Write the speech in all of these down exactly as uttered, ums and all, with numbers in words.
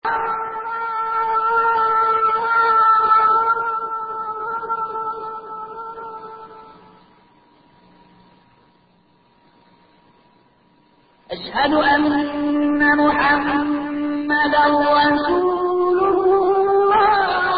أشهد أن محمدا رسول الله.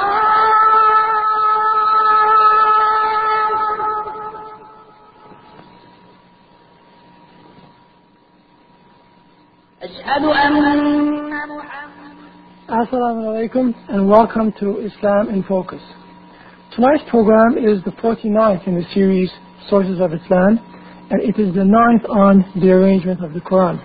أشهد أن Assalamu alaikum and welcome to Islam in Focus. Tonight's program is the forty-ninth in the series Sources of Islam, and it is the ninth on the arrangement of the Quran.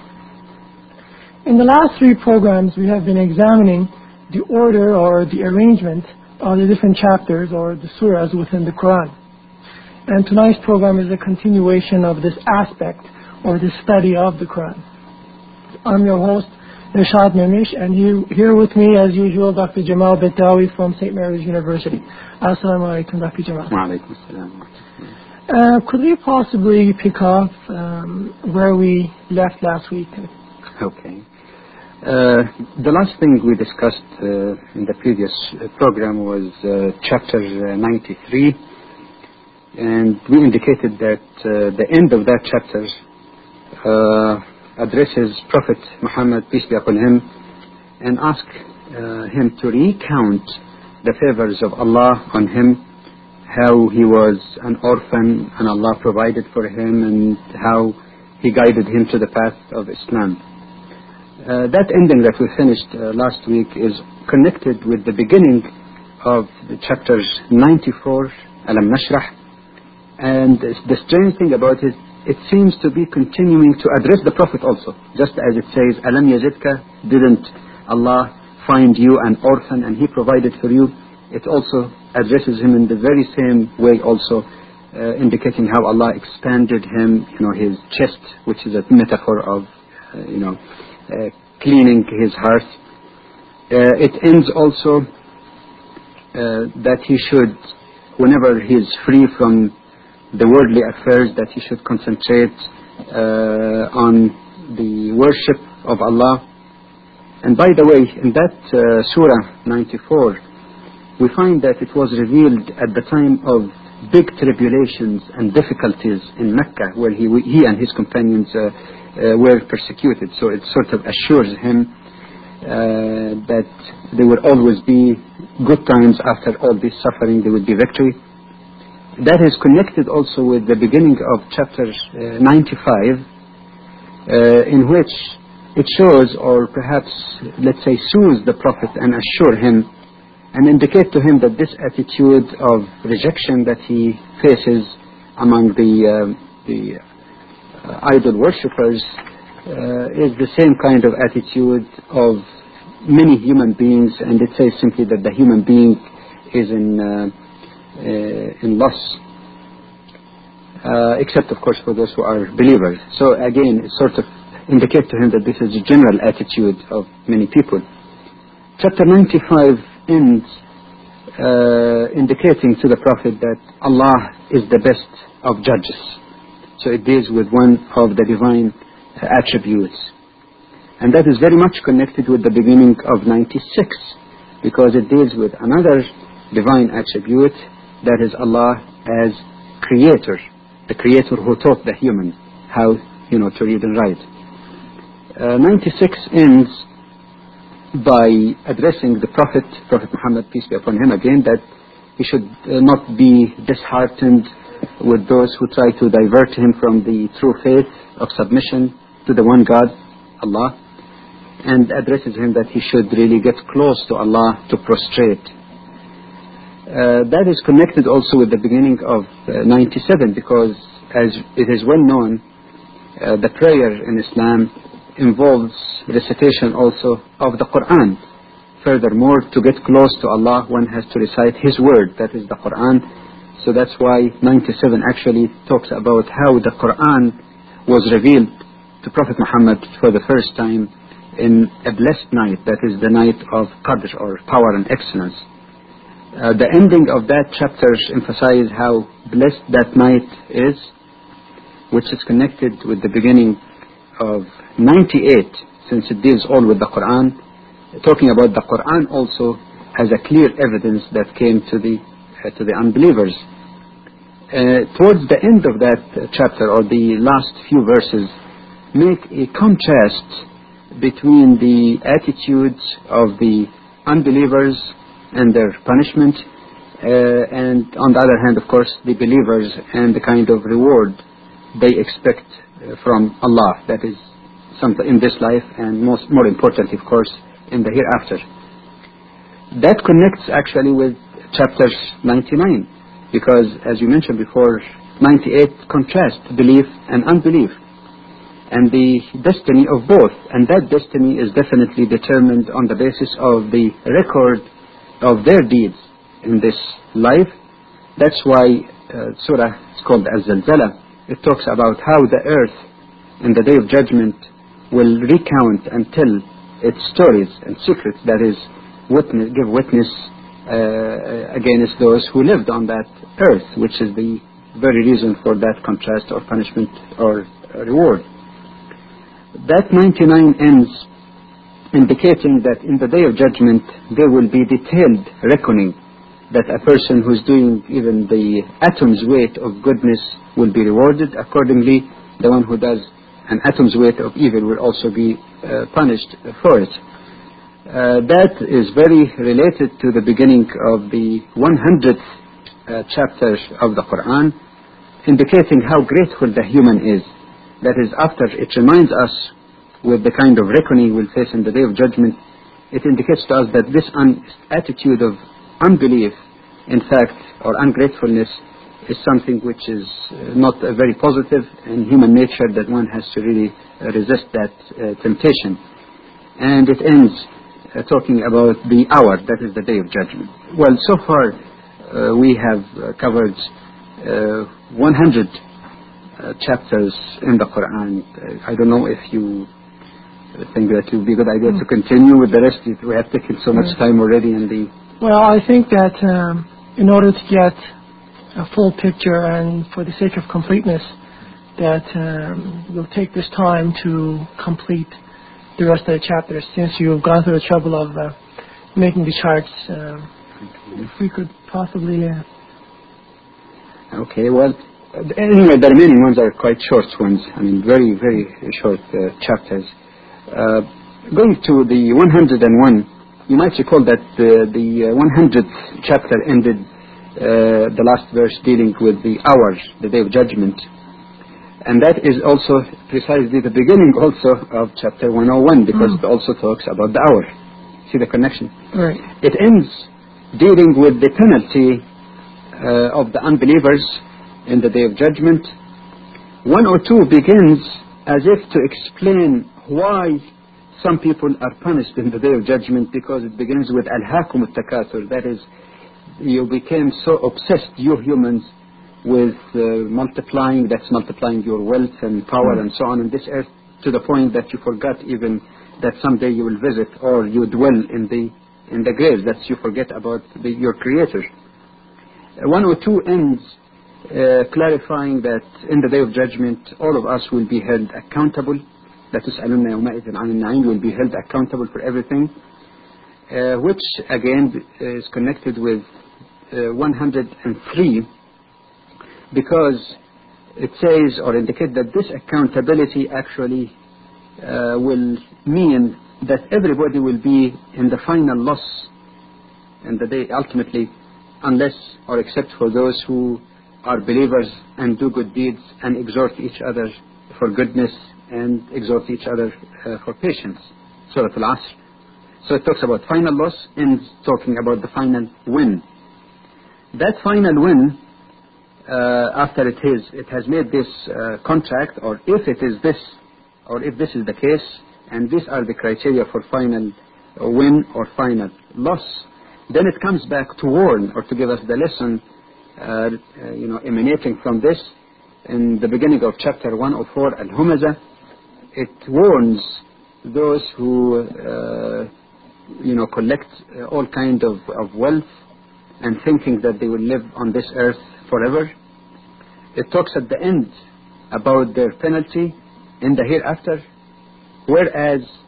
In the last three programs we have been examining the order or the arrangement of the different chapters or the surahs within the Quran. And tonight's program is a continuation of this aspect or the study of the Quran. I'm your host, Rashad Memish, and here, here with me as usual Doctor Jamal Bettawi from Saint Mary's University. Assalamu alaikum, Doctor Jamal. Wa alaikum assalam. Uh, could we possibly pick up um, where we left last week? Okay. Uh, the last thing we discussed uh, in the previous program was uh, chapter ninety-three, and we indicated that uh, the end of that chapter uh, addresses Prophet Muhammad, peace be upon him, and ask uh, him to recount the favors of Allah on him, how he was an orphan and Allah provided for him, and how he guided him to the path of Islam. Uh, that ending that we finished uh, last week is connected with the beginning of the chapters ninety-four, Alam Nashrah, and the strange thing about it, it seems to be continuing to address the Prophet also, just as it says, Alam Yajidka, didn't Allah find you an orphan and he provided for you? It also addresses him in the very same way also, uh, indicating how Allah expanded him, you know, his chest, which is a metaphor of, uh, you know, uh, cleaning his heart. Uh, it ends also uh, that he should, whenever he is free from the worldly affairs, that he should concentrate uh, on the worship of Allah. And by the way, in that uh, Surah ninety-four, we find that it was revealed at the time of big tribulations and difficulties in Mecca, where he, he and his companions uh, uh, were persecuted. So it sort of assures him uh, that there will always be good times after all this suffering, there will be victory. That is connected also with the beginning of chapter uh, ninety-five, uh, in which it shows, or perhaps, let's say, soothes the Prophet and assure him and indicate to him that this attitude of rejection that he faces among the, uh, the uh, idol worshippers uh, is the same kind of attitude of many human beings, and it says simply that the human being is in uh, uh, in loss, uh, except of course for those who are believers. So again, it sort of indicates to him that this is a general attitude of many people. Chapter ninety-five ends uh, indicating to the Prophet that Allah is the best of judges. So it deals with one of the divine attributes. And that is very much connected with the beginning of ninety-six, because it deals with another divine attribute, that is Allah as creator, the creator who taught the human how, you know, to read and write. Uh, ninety-six ends by addressing the Prophet, Prophet Muhammad, peace be upon him again, that he should uh, not be disheartened with those who try to divert him from the true faith of submission to the one God, Allah, and addresses him that he should really get close to Allah, to prostrate. Uh, that is connected also with the beginning of uh, ninety-seven, because as it is well known, uh, the prayer in Islam involves recitation also of the Quran. Furthermore, to get close to Allah, one has to recite His word, that is the Quran. So that's why ninety-seven actually talks about how the Quran was revealed to Prophet Muhammad for the first time in a blessed night, that is the night of Qadr, or power and excellence. Uh, the ending of that chapter emphasizes how blessed that night is, which is connected with the beginning of ninety-eight, since it deals all with the Quran. talking about the Quran also as a clear evidence that came to the uh, to the unbelievers. Uh, towards the end of that uh, chapter, or the last few verses, make a contrast between the attitudes of the unbelievers and their punishment, uh, and on the other hand, of course, the believers and the kind of reward they expect uh, from Allah, that is something in this life, and most more importantly, of course, in the hereafter. That connects actually with chapter ninety-nine, because as you mentioned before, ninety-eight contrasts belief and unbelief and the destiny of both, and that destiny is definitely determined on the basis of the record of their deeds in this life. That's why uh, surah is called Az-Zalzala. It talks about how the earth in the day of judgment will recount and tell its stories and secrets, that is, witness, give witness uh, against those who lived on that earth, which is the very reason for that contrast or punishment or uh, reward. That ninety-nine ends indicating that in the day of judgment there will be detailed reckoning, that a person who's doing even the atom's weight of goodness will be rewarded. Accordingly, the one who does an atom's weight of evil will also be uh, punished for it. Uh, that is very related to the beginning of the one hundredth uh, chapter of the Quran, indicating how grateful the human is. That is, after it reminds us with the kind of reckoning we'll face in the day of judgment, it indicates to us that this un- attitude of unbelief, in fact, or ungratefulness, is something which is uh, not uh, very positive in human nature, that one has to really uh, resist that uh, temptation. And it ends uh, talking about the hour, that is the day of judgment. Well, so far uh, we have uh, covered uh, one hundred uh, chapters in the Quran. Uh, I don't know if you think that it would be a good idea mm. to continue with the rest. We have taken so much time already in the... Well, I think that um, in order to get a full picture and for the sake of completeness, that um, we'll take this time to complete the rest of the chapters, since you've gone through the trouble of uh, making the charts. Uh, if we could possibly... Uh, okay, well, anyway, the remaining ones are quite short ones. I mean, very, very short uh, chapters. Uh, going to the one hundred and one, you might recall that uh, the uh, one hundredth chapter ended uh, the last verse dealing with the hour, the day of judgment. And that is also precisely the beginning also of chapter one oh one, because mm. it also talks about the hour. See the connection? Right. It ends dealing with the penalty uh, of the unbelievers in the day of judgment. one oh two begins as if to explain why some people are punished in the day of judgment, because it begins with Alhaakum al-Takathur. That is, you became so obsessed, you humans, with uh, multiplying, that's multiplying your wealth and power mm. and so on in this earth, to the point that you forgot even that someday you will visit, or you dwell in the in the grave, that you forget about the, your Creator. Uh, one oh two ends uh, clarifying that in the day of judgment all of us will be held accountable. That will be held accountable for everything, uh, which again is connected with uh, one hundred three, because it says or indicates that this accountability actually uh, will mean that everybody will be in the final loss in the day ultimately, unless or except for those who are believers and do good deeds and exhort each other for goodness and exhort each other uh, for patience. Surah Al-Asr. So it talks about final loss and talking about the final win. That final win, uh, after it is, it has made this uh, contract, or if it is this, or if this is the case, and these are the criteria for final win or final loss, then it comes back to warn or to give us the lesson, uh, uh, you know, emanating from this. In the beginning of chapter one oh four, Al-Humazah, it warns those who, uh, you know, collect uh, all kind of, of wealth and thinking that they will live on this earth forever. It talks at the end about their penalty in the hereafter, whereas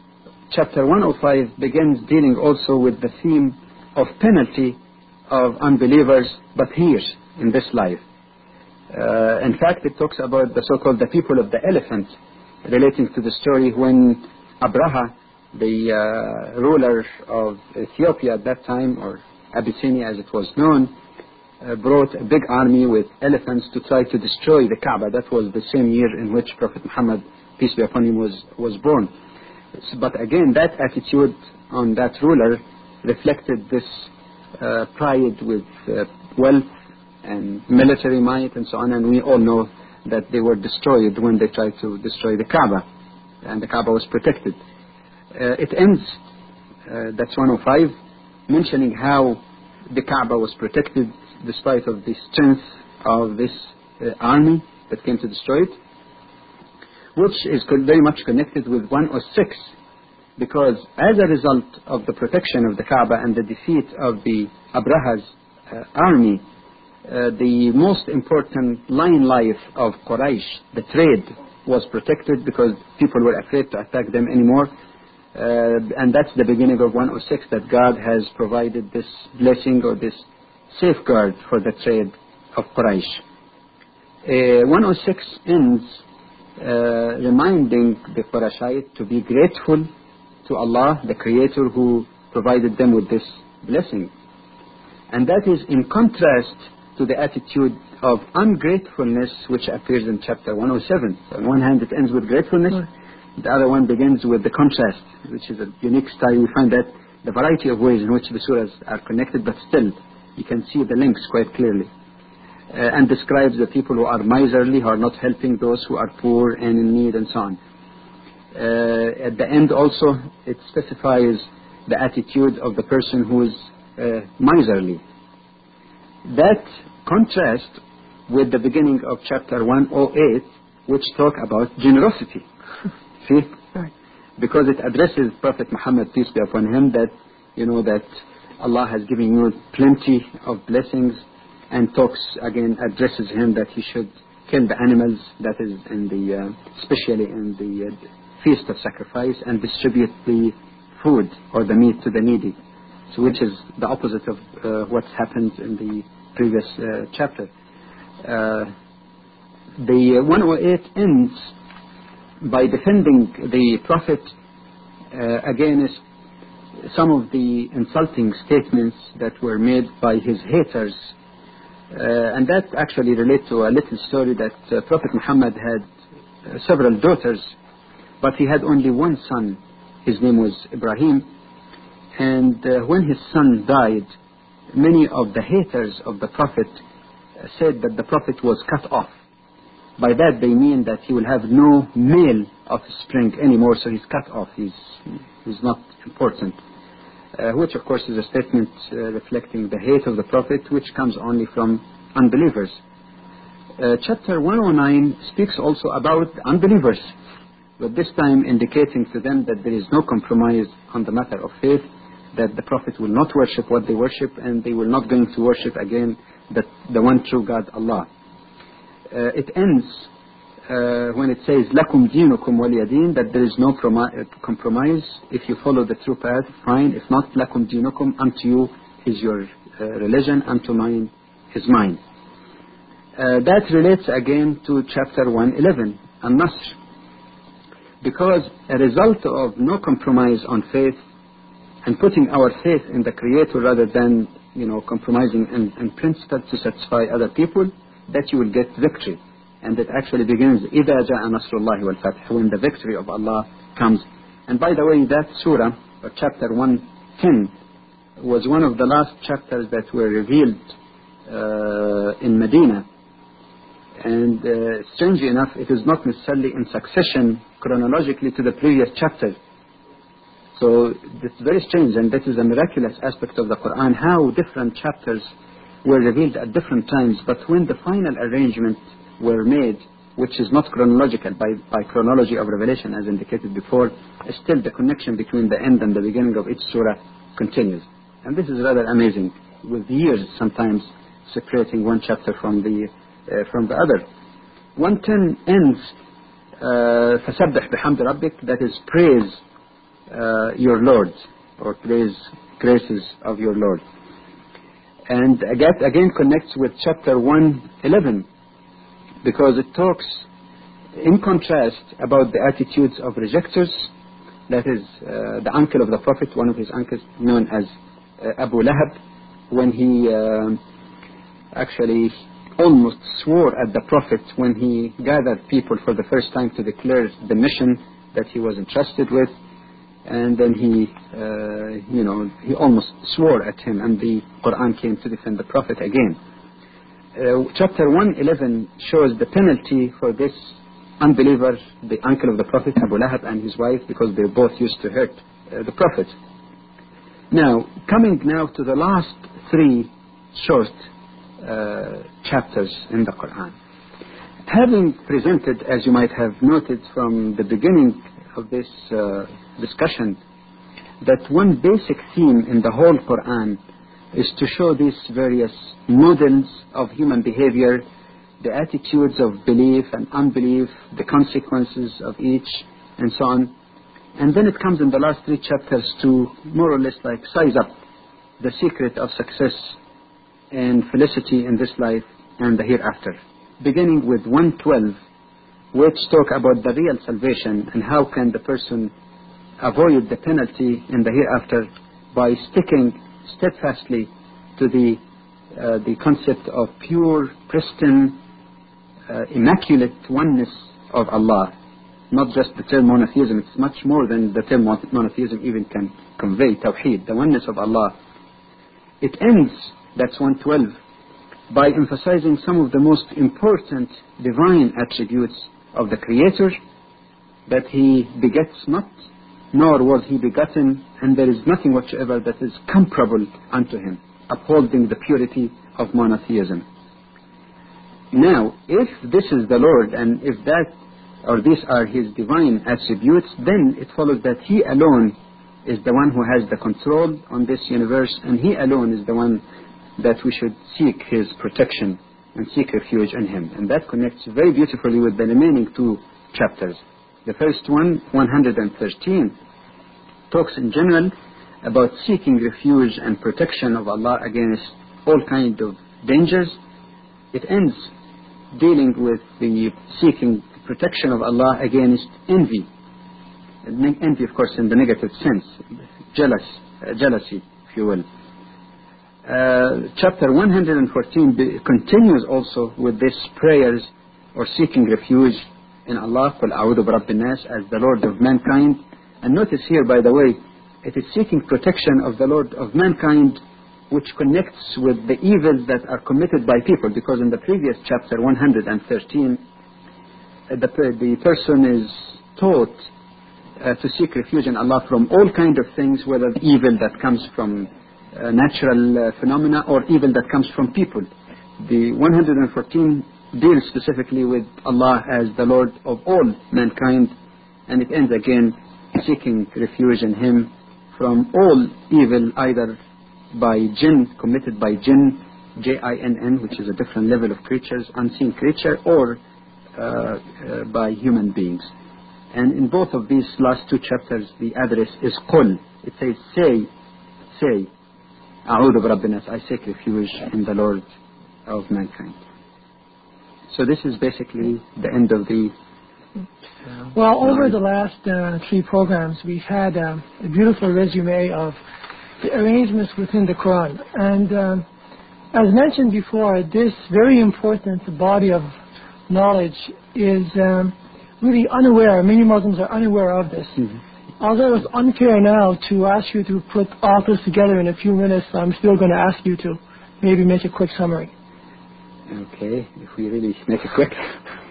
chapter one oh five begins dealing also with the theme of penalty of unbelievers, but here, in this life. Uh, in fact, it talks about the so-called the people of the elephant, relating to the story when Abraha, the uh, ruler of Ethiopia at that time, or Abyssinia as it was known, uh, brought a big army with elephants to try to destroy the Kaaba. That was the same year in which Prophet Muhammad, peace be upon him, was, was born. So, but again, that attitude on that ruler reflected this uh, pride with uh, wealth and military might and so on, and we all know that they were destroyed when they tried to destroy the Kaaba, and the Kaaba was protected. Uh, it ends, uh, that's one oh five, mentioning how the Kaaba was protected despite of the strength of this uh, army that came to destroy it, which is very much connected with one oh six, because as a result of the protection of the Kaaba and the defeat of the Abraha's uh, army, uh, the most important line life of Quraysh, the trade, was protected because people were afraid to attack them anymore. Uh, and that's the beginning of one oh six, that God has provided this blessing or this safeguard for the trade of Quraysh. Uh, one oh six ends uh, reminding the Qurayshite to be grateful to Allah, the Creator, who provided them with this blessing. And that is in contrast to the attitude of ungratefulness which appears in chapter one oh seven. So on one hand it ends with gratefulness, right. The other one begins with the contrast, which is a unique style. We find that the variety of ways in which the surahs are connected, but still you can see the links quite clearly. Uh, and describes the people who are miserly, who are not helping those who are poor and in need and so on. Uh, at the end also it specifies the attitude of the person who is uh, miserly. That contrast with the beginning of chapter one oh eight, which talk about generosity. See? Right. Because it addresses Prophet Muhammad, peace be upon him, that you know that Allah has given you plenty of blessings, and talks again, addresses him that he should kill the animals, that is in the uh, especially in the uh, feast of sacrifice, and distribute the food or the meat to the needy, so which is the opposite of uh, what's happened in the previous uh, chapter. Uh, the one oh eight ends by defending the Prophet uh, against some of the insulting statements that were made by his haters. Uh, and that actually relates to a little story that uh, Prophet Muhammad had uh, several daughters, but he had only one son. His name was Ibrahim. And uh, when his son died, many of the haters of the Prophet uh, said that the Prophet was cut off. By that they mean that he will have no male offspring anymore, so he's cut off, he's, he's not important. Uh, which of course is a statement uh, reflecting the hate of the Prophet, which comes only from unbelievers. Uh, chapter one oh nine speaks also about unbelievers, but this time indicating to them that there is no compromise on the matter of faith, that the Prophet will not worship what they worship, and they will not going to worship again the, the one true God, Allah. Uh, it ends uh, when it says lakum dinukum waliyadin, that there is no promi- uh, compromise. If you follow the true path, fine. If not, lakum dinukum, unto you is your uh, religion, unto mine is mine. Uh, that relates again to chapter one eleven, An-Nasr, because a result of no compromise on faith and putting our faith in the Creator rather than you know compromising in, in principle to satisfy other people, that you will get victory. And it actually begins إِذَا جَاءَ نَصْرُ اللَّهِ وَالْفَتْحُ, when the victory of Allah comes. And by the way, that surah, or chapter one ten, was one of the last chapters that were revealed uh, in Medina. And uh, strangely enough, it is not necessarily in succession chronologically to the previous chapter. So it's very strange, and that is a miraculous aspect of the Quran, how different chapters were revealed at different times, but when the final arrangement were made, which is not chronological, by, by chronology of revelation as indicated before, still the connection between the end and the beginning of each surah continues. And this is rather amazing, with years sometimes separating one chapter from the uh, from the other. one ten ends uh, فَسَبِّحْ بِحَمْدِ رَبِّكَ, that is praise uh, your Lord, or praise graces of your Lord. And again, again connects with chapter one eleven, because it talks in contrast about the attitudes of rejectors. That is uh, the uncle of the Prophet, one of his uncles known as uh, Abu Lahab, when he uh, actually almost swore at the Prophet when he gathered people for the first time to declare the mission that he was entrusted with. And then he, uh, you know, he almost swore at him, and the Quran came to defend the Prophet again. Uh, chapter one eleven shows the penalty for this unbeliever, the uncle of the Prophet, Abu Lahab, and his wife, because they both used to hurt uh, the Prophet. Now, coming now to the last three short uh, chapters in the Quran. Having presented, as you might have noted from the beginning of this uh, discussion, that one basic theme in the whole Quran is to show these various models of human behavior, the attitudes of belief and unbelief, the consequences of each, and so on. And then it comes in the last three chapters to more or less like size up the secret of success and felicity in this life and the hereafter. Beginning with one twelve, which talk about the real salvation and how can the person avoid the penalty in the hereafter by sticking steadfastly to the uh, the concept of pure, pristine, uh, immaculate oneness of Allah. Not just the term monotheism, it's much more than the term monotheism even can convey, tawheed, the oneness of Allah. It ends, that's one twelve, by emphasizing some of the most important divine attributes of the Creator, that He begets not, nor was He begotten, and there is nothing whatsoever that is comparable unto Him, upholding the purity of monotheism. Now, if this is the Lord, and if that, or these are His divine attributes, then it follows that He alone is the one who has the control on this universe, and He alone is the one that we should seek His protection and seek refuge in Him. And that connects very beautifully with the remaining two chapters. The first one, one thirteen, talks in general about seeking refuge and protection of Allah against all kinds of dangers. It ends dealing with the seeking protection of Allah against envy. Envy, of course, in the negative sense, jealous, uh, jealousy, if you will. Uh, chapter one fourteen be, continues also with this prayers or seeking refuge in Allah, قُلْ أَعُوذُ بِرَبِّ النَّاسِ, as the Lord of mankind. And notice here, by the way, it is seeking protection of the Lord of mankind, which connects with the evils that are committed by people, because in the previous chapter, one thirteen, uh, the, the person is taught uh, to seek refuge in Allah from all kinds of things, whether evil that comes from uh, natural uh, phenomena or evil that comes from people. The one fourteen deals specifically with Allah as the Lord of all mankind, and it ends again seeking refuge in Him from all evil, either by jinn, committed by jinn, J I N N, which is a different level of creatures, unseen creature, or uh, uh, by human beings. And in both of these last two chapters, the address is Qul. It says, say, say, A'udhu bi Rabbin nas, I seek refuge in the Lord of mankind. So this is basically the end of the... Well, over the last uh, three programs, we've had uh, a beautiful resume of the arrangements within the Quran. And um, as mentioned before, this very important body of knowledge is um, really unaware. Many Muslims are unaware of this. Mm-hmm. Although it's unfair now to ask you to put all this together in a few minutes, I'm still going to ask you to maybe make a quick summary. Okay, if we really make it quick.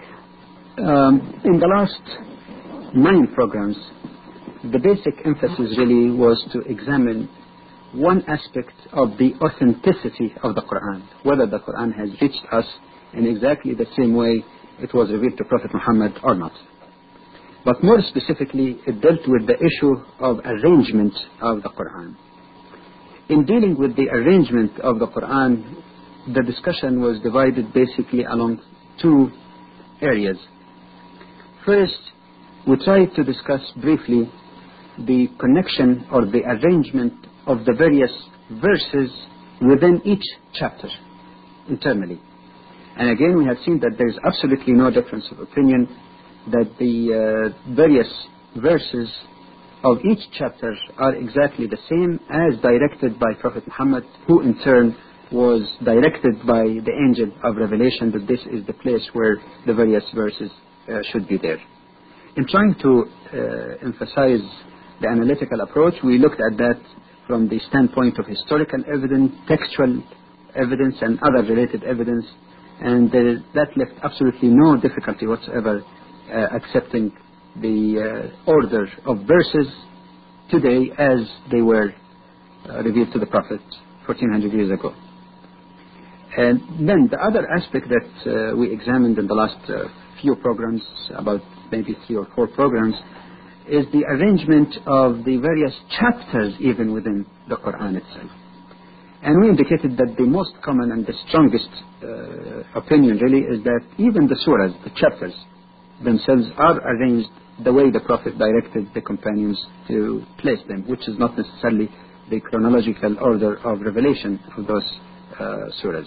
Um, in the last nine programs, the basic emphasis really was to examine one aspect of the authenticity of the Quran, whether the Quran has reached us in exactly the same way it was revealed to Prophet Muhammad or not. But more specifically, it dealt with the issue of arrangement of the Quran. In dealing with the arrangement of the Quran, the discussion was divided basically along two areas. First, we tried to discuss briefly the connection or the arrangement of the various verses within each chapter internally. And again, we have seen that there is absolutely no difference of opinion, that the uh, various verses of each chapter are exactly the same as directed by Prophet Muhammad, who in turn was directed by the angel of revelation that this is the place where the various verses uh, should be there. In trying to uh, emphasize the analytical approach, we looked at that from the standpoint of historical evidence, textual evidence, and other related evidence, and there is, that left absolutely no difficulty whatsoever uh, accepting the uh, order of verses today as they were uh, revealed to the Prophet fourteen hundred years ago. And then the other aspect that uh, we examined in the last uh, few programs, about maybe three or four programs, is the arrangement of the various chapters even within the Quran itself. And we indicated that the most common and the strongest uh, opinion really is that even the surahs, the chapters themselves, are arranged the way the Prophet directed the companions to place them, which is not necessarily the chronological order of revelation of those uh, surahs.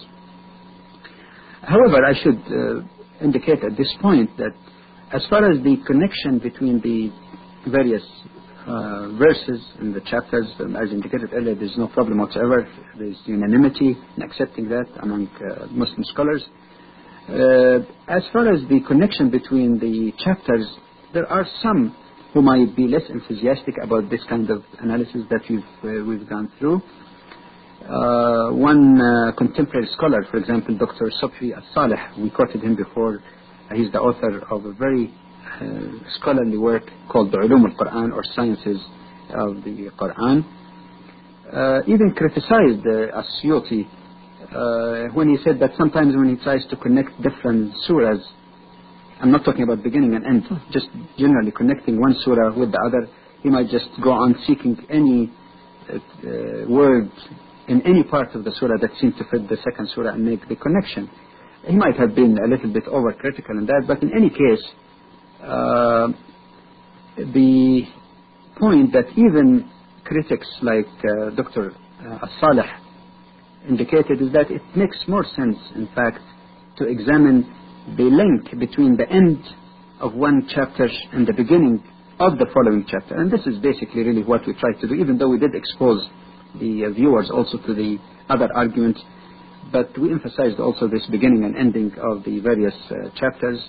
However, I should uh, indicate at this point that as far as the connection between the various uh, verses in the chapters, um, as indicated earlier, there's no problem whatsoever. There's unanimity in accepting that among uh, Muslim scholars. Uh, as far as the connection between the chapters, there are some who might be less enthusiastic about this kind of analysis that we've, uh, we've gone through. Uh, one uh, contemporary scholar, for example, Doctor Subhi As-Saleh, we quoted him before. He's the author of a very uh, scholarly work called the Ulum al-Quran, or Sciences of the Quran. Uh, even criticized uh, As-Suyuti uh, when he said that sometimes when he tries to connect different surahs, I'm not talking about beginning and end, just generally connecting one surah with the other, he might just go on seeking any uh, uh, word in any part of the surah that seemed to fit the second surah and make the connection. He might have been a little bit overcritical in that, but in any case, uh, the point that even critics like uh, Doctor Uh, As-Saleh indicated is that it makes more sense, in fact, to examine the link between the end of one chapter and the beginning of the following chapter. And this is basically really what we tried to do, even though we did expose the uh, viewers also to the other arguments, but we emphasized also this beginning and ending of the various uh, chapters.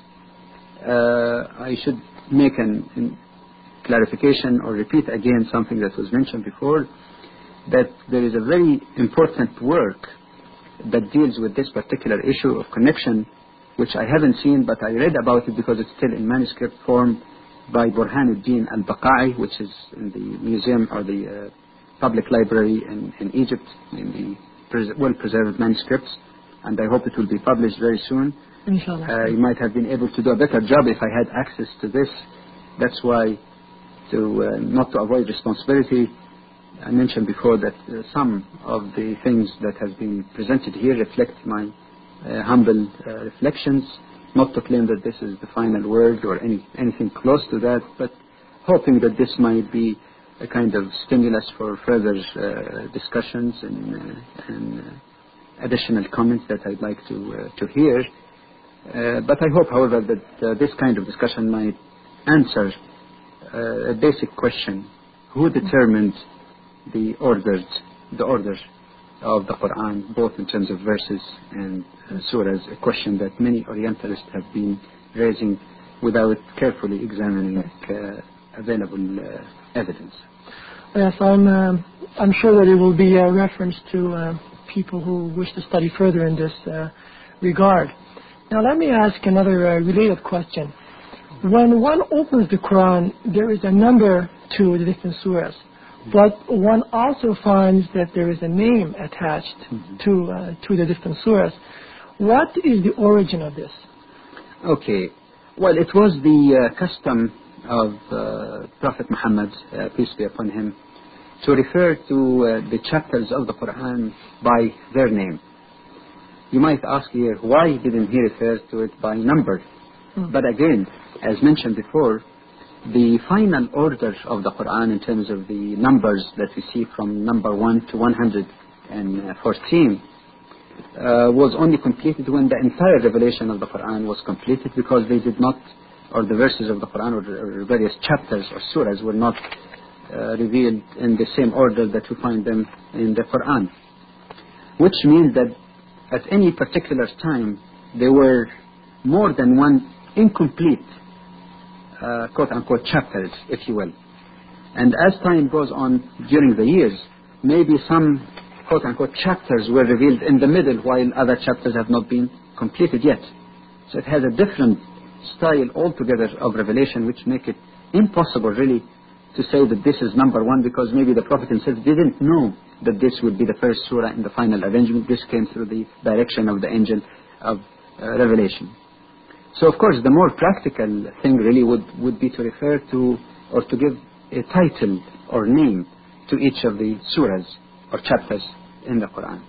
Uh, I should make an, an clarification or repeat again something that was mentioned before, that there is a very important work that deals with this particular issue of connection, which I haven't seen, but I read about it because it's still in manuscript form, by Burhanuddin al-Baqai, which is in the museum or the uh, public library in, in Egypt, in the pres- well-preserved manuscripts, and I hope it will be published very soon. Inshallah. Uh, you might have been able to do a better job if I had access to this. That's why, to uh, not to avoid responsibility, I mentioned before that uh, some of the things that have been presented here reflect my uh, humble uh, reflections, not to claim that this is the final word or any anything close to that, but hoping that this might be a kind of stimulus for further uh, discussions and, uh, and uh, additional comments that I'd like to uh, to hear. Uh, but I hope, however, that uh, this kind of discussion might answer uh, a basic question: who determined the orders, the order of the Quran, both in terms of verses and uh, surahs? A question that many Orientalists have been raising without carefully examining uh, available uh, evidence. Yes, I'm, um, I'm sure that it will be a reference to uh, people who wish to study further in this uh, regard. Now let me ask another uh, related question. When one opens the Quran, there is a number to the different surahs, but one also finds that there is a name attached mm-hmm. to uh, to the different surahs. What is the origin of this? Okay. Well, it was the uh, custom of uh, Prophet Muhammad, uh, peace be upon him, to refer to uh, the chapters of the Quran by their name. You might ask here, why didn't he refer to it by number? Mm. But again, as mentioned before, the final order of the Quran in terms of the numbers that we see from number one to one hundred fourteen uh, was only completed when the entire revelation of the Quran was completed, because they did not, or the verses of the Quran or, or various chapters or surahs were not uh, revealed in the same order that we find them in the Quran. Which means that at any particular time there were more than one incomplete uh, quote-unquote chapters, if you will. And as time goes on during the years, maybe some quote-unquote chapters were revealed in the middle while other chapters have not been completed yet. So it has a different style altogether of revelation, which make it impossible really to say that this is number one, because maybe the Prophet himself didn't know that this would be the first surah in the final arrangement. This came through the direction of the angel of uh, revelation. So of course the more practical thing really would, would be to refer to or to give a title or name to each of the surahs or chapters in the Quran.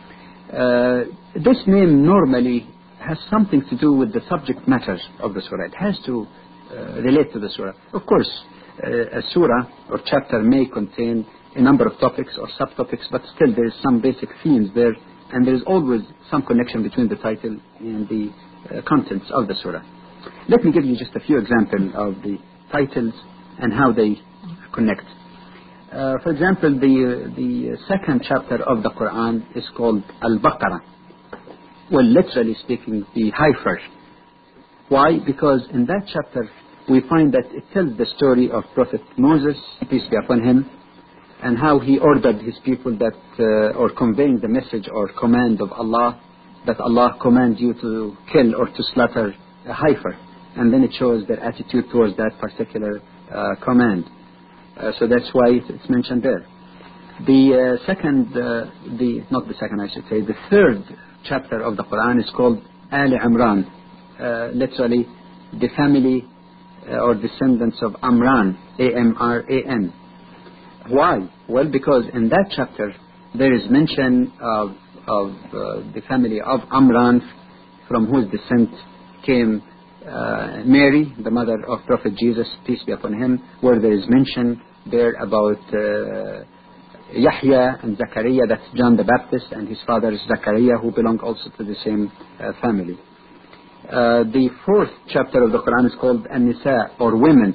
Uh, this name normally has something to do with the subject matter of the surah. It has to uh, relate to the surah. Of course, uh, a surah or chapter may contain a number of topics or subtopics, but still there is some basic themes there, and there is always some connection between the title and the uh, contents of the surah. Let me give you just a few examples of the titles and how they connect. Uh, for example, the, the second chapter of the Quran is called Al-Baqarah. Well, literally speaking, the heifer. Why? Because in that chapter we find that it tells the story of Prophet Moses, peace be upon him, and how he ordered his people that, uh, or conveying the message or command of Allah, that Allah commands you to kill or to slaughter a heifer. And then it shows their attitude towards that particular uh, command. Uh, so that's why it's mentioned there. The uh, second, uh, the not the second, I should say, the third chapter of the Quran is called Ali Imran, uh, literally the family uh, or descendants of Amran, A M R A N. Why? Well, because in that chapter there is mention of, of uh, the family of Amran, from whose descent came uh, Mary, the mother of Prophet Jesus, peace be upon him, where there is mention there about uh, Yahya and Zachariah, that's John the Baptist, and his father is Zachariah, who belong also to the same uh, family. Uh, the fourth chapter of the Quran is called An-Nisa, or women,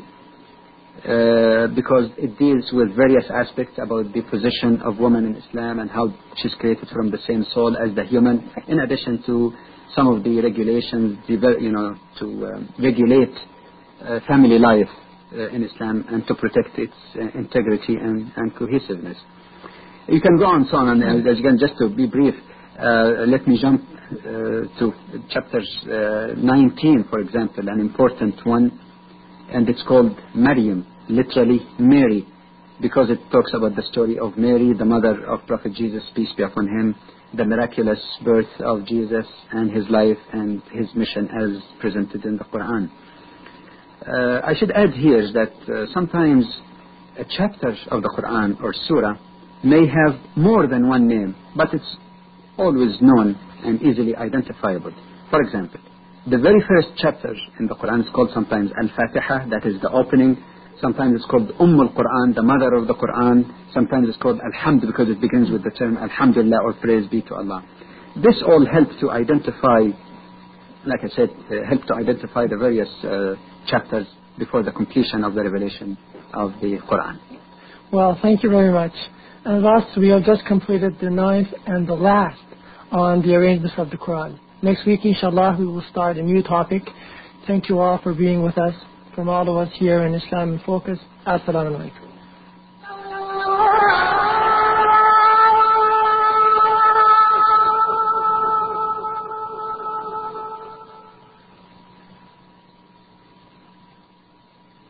uh, because it deals with various aspects about the position of woman in Islam and how she's created from the same soul as the human, in addition to some of the regulations, you know, to um, regulate uh, family life uh, in Islam and to protect its uh, integrity and, and cohesiveness. You can go on so on, and as again, just to be brief, uh, let me jump uh, to chapters uh, nineteen, for example, an important one, and it's called Maryam, literally Mary, because it talks about the story of Mary, the mother of Prophet Jesus, peace be upon him, the miraculous birth of Jesus and his life and his mission as presented in the Quran. Uh, I should add here that uh, sometimes a chapter of the Quran or surah may have more than one name, but it's always known and easily identifiable. For example, the very first chapter in the Quran is called sometimes Al-Fatiha, that is the opening. Sometimes it's called Umm al-Quran, the mother of the Quran. Sometimes it's called Alhamd, because it begins with the term Alhamdulillah, or praise be to Allah. This all helps to identify, like I said, uh, help to identify the various uh, chapters before the completion of the revelation of the Quran. Well, thank you very much. And thus, we have just completed the ninth and the last on the arrangements of the Quran. Next week, inshallah, we will start a new topic. Thank you all for being with us. From all of us here in Islam in Focus, Assalamu alaikum.